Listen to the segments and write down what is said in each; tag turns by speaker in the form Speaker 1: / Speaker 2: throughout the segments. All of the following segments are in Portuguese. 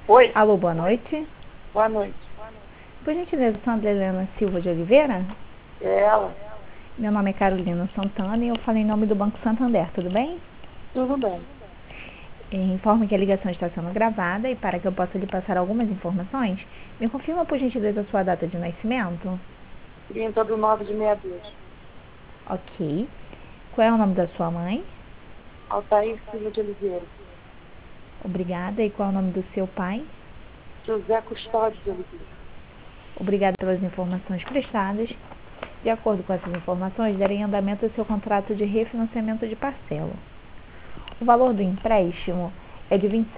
Speaker 1: Oi,
Speaker 2: Alô, boa noite.
Speaker 1: boa noite.
Speaker 2: Por gentileza, Sandra Helena Silva de Oliveira?
Speaker 1: É ela?
Speaker 2: Meu nome é Carolina Santana e eu falo em nome do Banco Santander, tudo bem?
Speaker 1: Tudo bem.
Speaker 2: Informo que a ligação está sendo gravada e para que eu possa lhe passar algumas informações, me confirma por gentileza a sua data de nascimento?
Speaker 1: 30/9/62.
Speaker 2: Ok. Qual é o nome da sua mãe?
Speaker 1: Altair Silva de Oliveira.
Speaker 2: Obrigada. E qual é o nome do seu pai?
Speaker 1: José Custódio de Oliveira.
Speaker 2: Obrigada pelas informações prestadas. De acordo com essas informações, darei andamento ao seu contrato de refinanciamento de parcela. O valor do empréstimo é de R$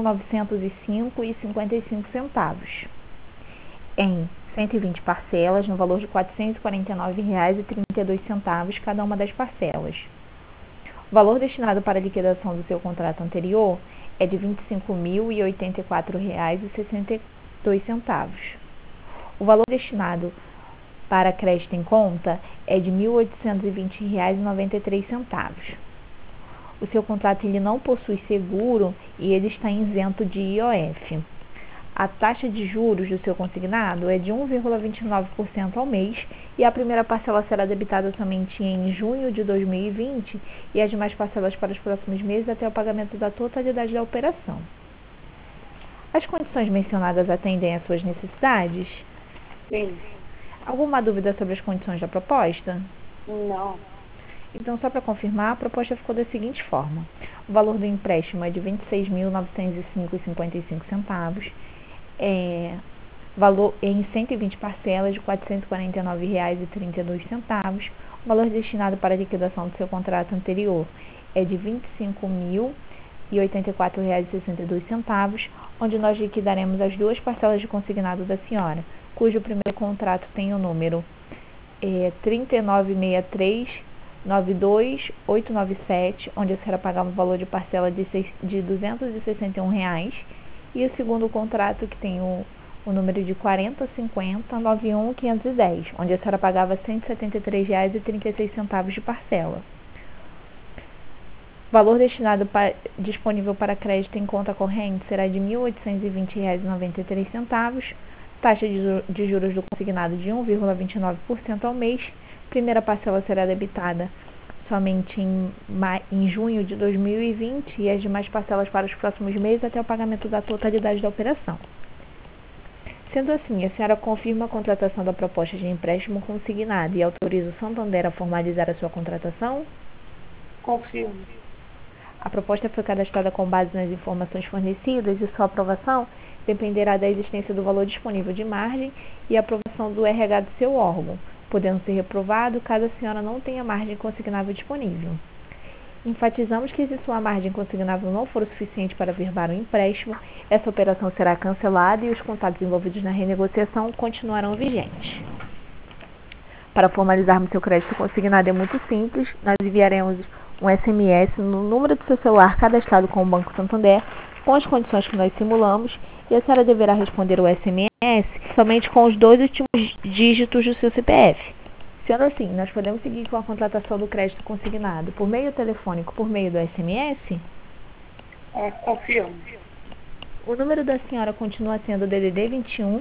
Speaker 2: 26.905,55, em 120 parcelas, no valor de R$ 449,32 cada uma das parcelas. O valor destinado para a liquidação do seu contrato anterior é de R$ 25.084,62. O valor destinado para crédito em conta é de R$ 1.820,93. O seu contrato ele não possui seguro e ele está isento de IOF. A taxa de juros do seu consignado é de 1,29% ao mês e a primeira parcela será debitada somente em junho de 2020 e as demais parcelas para os próximos meses até o pagamento da totalidade da operação. As condições mencionadas atendem às suas necessidades?
Speaker 1: Sim.
Speaker 2: Alguma dúvida sobre as condições da proposta?
Speaker 1: Não.
Speaker 2: Então, só para confirmar, a proposta ficou da seguinte forma. O valor do empréstimo é de R$ 26.905,55, valor em 120 parcelas de R$ 449,32. O valor destinado para a liquidação do seu contrato anterior é de R$ 25.084,62, onde nós liquidaremos as duas parcelas de consignado da senhora, cujo primeiro contrato tem o número 3963-92897, onde a senhora pagava o valor de parcela de R$ 261, e o segundo contrato que tem o número de 4050-91510, onde a senhora pagava R$ 173,36 de parcela. O valor disponível para crédito em conta corrente será de R$ 1.820,93, taxa de juros do consignado de 1,29% ao mês. Primeira parcela será debitada somente em junho de 2020 e as demais parcelas para os próximos meses até o pagamento da totalidade da operação. Sendo assim, a senhora confirma a contratação da proposta de empréstimo consignado e autoriza o Santander a formalizar a sua contratação?
Speaker 1: Confirmo.
Speaker 2: A proposta foi cadastrada com base nas informações fornecidas e sua aprovação dependerá da existência do valor disponível de margem e a aprovação do RH do seu órgão, podendo ser reprovado caso a senhora não tenha margem consignável disponível. Enfatizamos que se sua margem consignável não for o suficiente para averbar o empréstimo, essa operação será cancelada e os contratos envolvidos na renegociação continuarão vigentes. Para formalizarmos seu crédito consignado é muito simples, nós enviaremos um SMS no número do seu celular cadastrado com o Banco Santander, com as condições que nós simulamos, e a senhora deverá responder o SMS somente com os 2 últimos dígitos do seu CPF. Sendo assim, nós podemos seguir com a contratação do crédito consignado por meio telefônico, por meio do SMS?
Speaker 1: Confirmo.
Speaker 2: O número da senhora continua sendo o DDD 21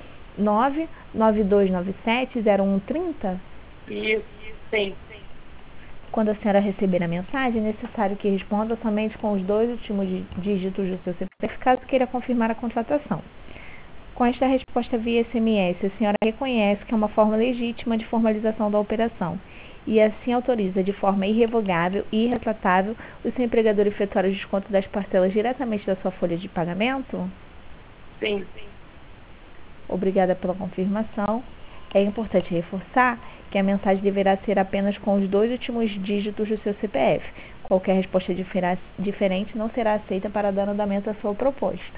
Speaker 2: 99297 0130?
Speaker 1: Isso. Sim.
Speaker 2: Quando a senhora receber a mensagem, é necessário que responda somente com os 2 últimos dígitos do seu CPF, caso queira confirmar a contratação. Com esta resposta via SMS, a senhora reconhece que é uma forma legítima de formalização da operação e assim autoriza de forma irrevogável e irretratável o seu empregador efetuar o desconto das parcelas diretamente da sua folha de pagamento?
Speaker 1: Sim.
Speaker 2: Obrigada pela confirmação. É importante reforçar que a mensagem deverá ser apenas com os 2 últimos dígitos do seu CPF. Qualquer resposta diferente não será aceita para dar andamento à sua proposta.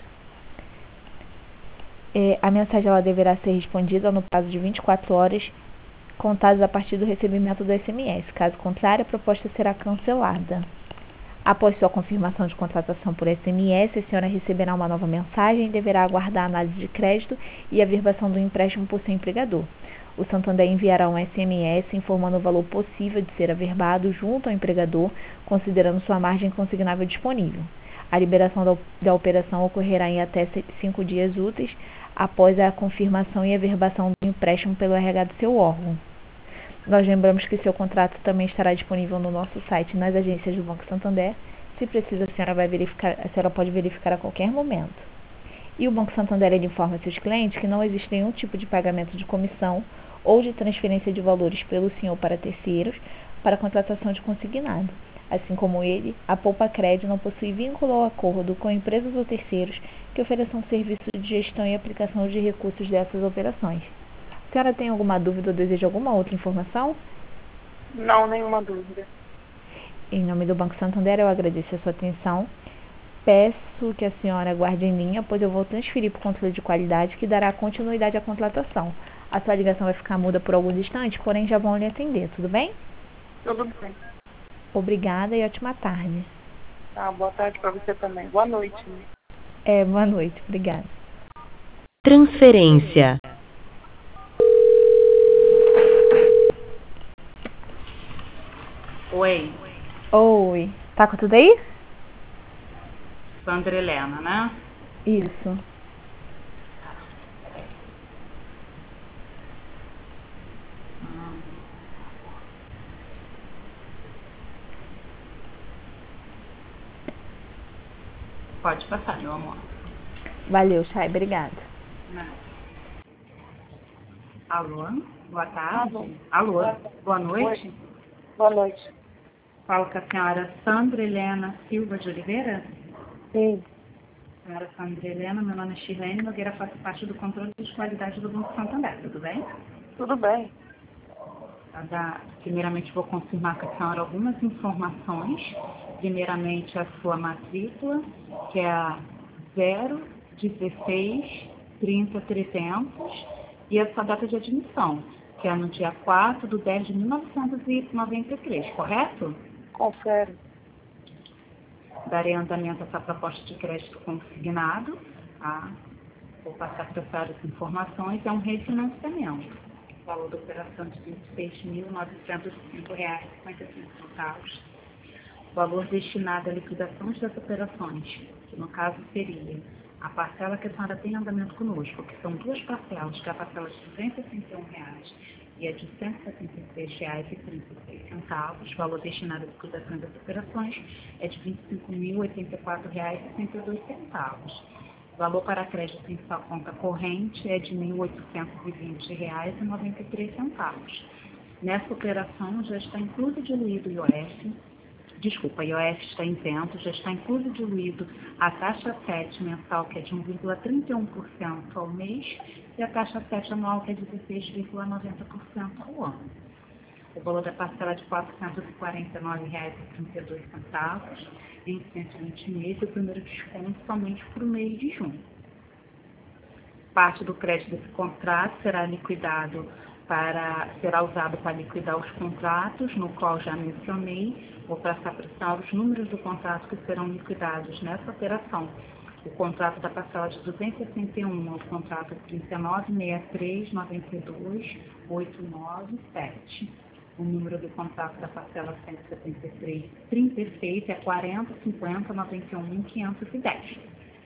Speaker 2: A mensagem ela deverá ser respondida no prazo de 24 horas, contadas a partir do recebimento do SMS. Caso contrário, a proposta será cancelada. Após sua confirmação de contratação por SMS, a senhora receberá uma nova mensagem e deverá aguardar a análise de crédito e a averbação do empréstimo por seu empregador. O Santander enviará um SMS informando o valor possível de ser averbado junto ao empregador, considerando sua margem consignável disponível. A liberação da operação ocorrerá em até 5 dias úteis após a confirmação e averbação do empréstimo pelo RH do seu órgão. Nós lembramos que seu contrato também estará disponível no nosso site e nas agências do Banco Santander. Se precisa, a senhora pode verificar a qualquer momento. E o Banco Santander informa seus clientes que não existe nenhum tipo de pagamento de comissão ou de transferência de valores pelo senhor para terceiros para a contratação de consignado. Assim como ele, a Poupa Cred não possui vínculo ou acordo com empresas ou terceiros que ofereçam serviço de gestão e aplicação de recursos dessas operações. A senhora tem alguma dúvida ou deseja alguma outra informação?
Speaker 1: Não, nenhuma dúvida.
Speaker 2: Em nome do Banco Santander, eu agradeço a sua atenção. Peço que a senhora aguarde em linha, pois eu vou transferir para o controle de qualidade que dará continuidade à contratação. A sua ligação vai ficar muda por alguns instantes, porém já vão lhe atender, tudo bem?
Speaker 1: Tudo bem.
Speaker 2: Obrigada e ótima tarde.
Speaker 1: Tá, boa tarde para você também. Boa noite.
Speaker 2: Boa noite. Obrigada.
Speaker 3: Transferência.
Speaker 4: Oi,
Speaker 2: Oi. Tá com tudo aí?
Speaker 4: Sandra Helena, né?
Speaker 2: Isso.
Speaker 4: Pode passar, meu amor.
Speaker 2: Valeu, Chay. Obrigada.
Speaker 4: Alô, boa tarde.
Speaker 1: Alô.
Speaker 4: Alô, boa noite.
Speaker 1: Oi. Boa noite.
Speaker 4: Falo com a senhora Sandra Helena Silva de Oliveira.
Speaker 1: Sim.
Speaker 4: Senhora Sandra Helena, meu nome é Shirlene Nogueira, faço parte do controle de qualidade do Banco Santander, tudo bem?
Speaker 1: Tudo bem.
Speaker 4: Primeiramente, vou confirmar com a senhora algumas informações. Primeiramente, a sua matrícula, que é a 016 30 300, e a sua data de admissão, que é no dia 4 de 10 de 1993, correto?
Speaker 1: Confere.
Speaker 4: Darei andamento a essa proposta de crédito consignado. Tá? Vou passar para a senhora as informações. É um refinanciamento. O valor da operação de R$ 26.905,55. O valor destinado à liquidação das operações, que no caso seria a parcela que a senhora tem em andamento conosco, que são duas parcelas, que é a parcela de R$ 261 e a de R$ 176,36. O valor destinado à liquidação das operações é de R$ 25.084,62. O valor para crédito em sua conta corrente é de R$ 1.820,93. Nessa operação já está incluso e diluído o IOF. Desculpa, a IOF está isento, já está incluso e diluído a taxa 7 mensal, que é de 1,31% ao mês, e a taxa 7 anual, que é de 16,90% ao ano. O valor da parcela de R$ 449,32 em 120 meses, o primeiro desconto somente para o mês de junho. Parte do crédito desse contrato será usado para liquidar os contratos, no qual já mencionei. Vou passar para a senhora os números do contrato que serão liquidados nessa operação. O contrato da parcela de 261 é o contrato 3963928997. O número do contrato da parcela 17336 é 4050911510.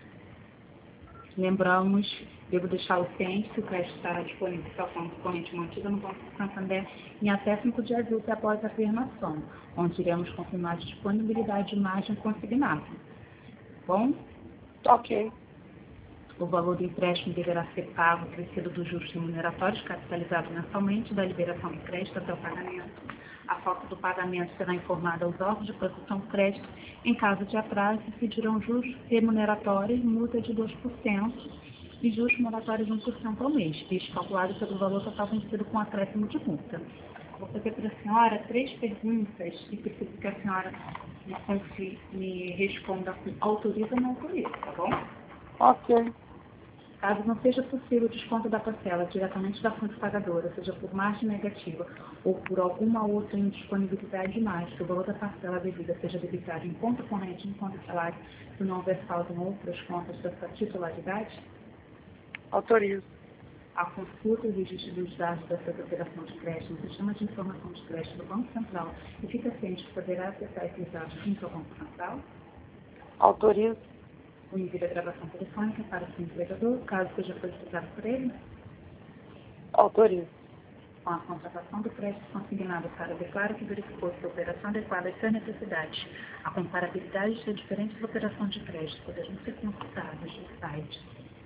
Speaker 4: Lembramos, devo deixar o ciente que o crédito estará disponível para a corrente mantida no Banco Santander em até 5 dias úteis após a afirmação, onde iremos confirmar a disponibilidade de margem consignada. Bom?
Speaker 1: Ok.
Speaker 4: O valor do empréstimo deverá ser pago acrescido dos juros remuneratórios capitalizados mensalmente da liberação do crédito até o pagamento. A falta do pagamento será informada aos órgãos de proteção do crédito. Em caso de atraso, incidirão juros remuneratórios, multa de 2% e juros moratórios de 1% ao mês, visto calculado pelo valor total vencido com acréscimo de multa. Vou fazer para a senhora 3 perguntas e preciso que a senhora me responda com autoriza ou não autoriza, tá bom?
Speaker 1: Ok.
Speaker 4: Caso não seja possível o desconto da parcela diretamente da fonte pagadora, seja por margem negativa ou por alguma outra indisponibilidade de margem, que o valor da parcela devida seja debitado em conta corrente em conta de salário, se não houver saldo em outras contas da sua titularidade,
Speaker 1: Autorizo.
Speaker 4: a consulta e registro dos dados dessa operação de crédito no sistema de informação de crédito do Banco Central e fica ciente que poderá acessar esses dados junto ao Banco Central.
Speaker 1: Autorizo.
Speaker 4: O envio da gravação telefônica para o seu empregador, caso seja solicitado por ele.
Speaker 1: Autorizo.
Speaker 4: Com a contratação do crédito consignado, o cara declara que verificou se a operação adequada às suas necessidades. A comparabilidade de diferentes operações de crédito poderão ser consultadas no site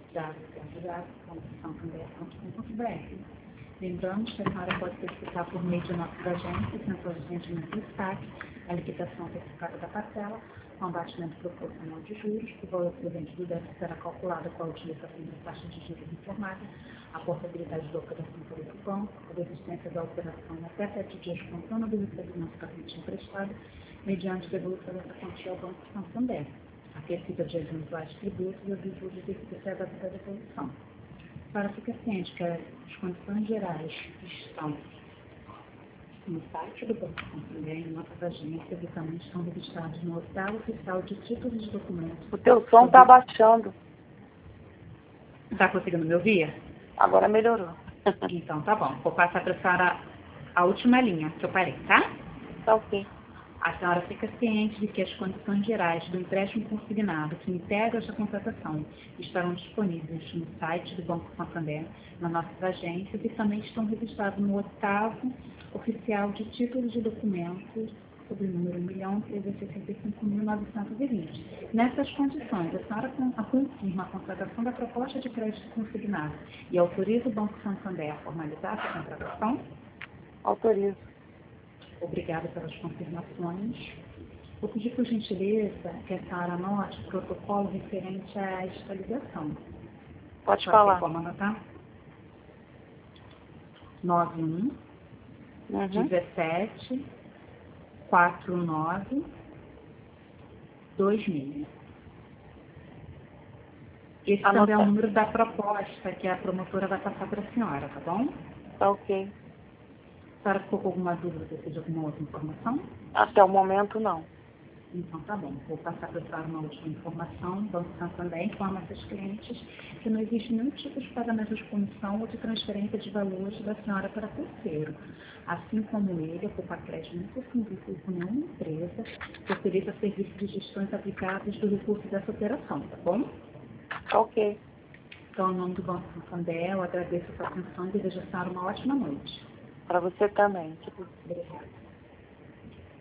Speaker 4: www.santander.com.br. Lembramos que a senhora pode solicitar por meio de nossas agências, sendo urgentemente destaque, a liquidação antecipada da parcela, com abatimento proporcional de juros, o valor presente do débito será calculado com a utilização da taxa de juros informada, a portabilidade da operação por outro banco, a desistência da operação em até 7 dias contando do recebimento da quantia emprestada, mediante devolução dessa quantia ao Banco Santander, aquecida de eventuais tributos e os juros devidos à data da devolução. Para ficar ciente que as condições gerais estão no site do Banco Santander, em nossas agências e também estão registrados no Portal Oficial de Títulos de Documentos.
Speaker 1: O teu som está baixando.
Speaker 4: Está conseguindo me ouvir?
Speaker 1: Agora melhorou.
Speaker 4: Então tá bom. Vou passar para a senhora a última linha que eu parei, tá?
Speaker 1: Tá ok.
Speaker 4: A senhora fica ciente de que as condições gerais do empréstimo consignado que integra esta contratação estarão disponíveis no site do Banco Santander, nas nossas agências e também estão registrados no 8º Oficial de Títulos de Documentos, sob o número 1.365.920. Nessas condições, a senhora confirma a contratação da proposta de crédito consignado e autoriza o Banco Santander a formalizar essa contratação?
Speaker 1: Autorizo.
Speaker 4: Obrigada pelas confirmações. Vou pedir, por gentileza, que a senhora anote o protocolo referente à esta ligação.
Speaker 1: Pode falar.
Speaker 4: Como anotar? 91 17 49 26. Esse também é o número da proposta que a promotora vai passar para a senhora, tá bom?
Speaker 1: Tá ok.
Speaker 4: A senhora ficou com alguma dúvida, precisa de alguma outra informação?
Speaker 1: Até o momento, não.
Speaker 4: Então tá bom, vou passar para a senhora uma última informação. O Banco Santander informa a seus clientes que não existe nenhum tipo de pagamento de comissão ou de transferência de valores da senhora para terceiro. Assim como ele, a Poupa Crédito não possui com nenhuma empresa que ofereça serviços de gestões aplicados do recurso dessa operação, tá bom?
Speaker 1: Tá ok.
Speaker 4: Então, em nome do Banco Santander, eu agradeço a sua atenção e desejo a senhora uma ótima noite.
Speaker 1: Para você também.
Speaker 4: Obrigada.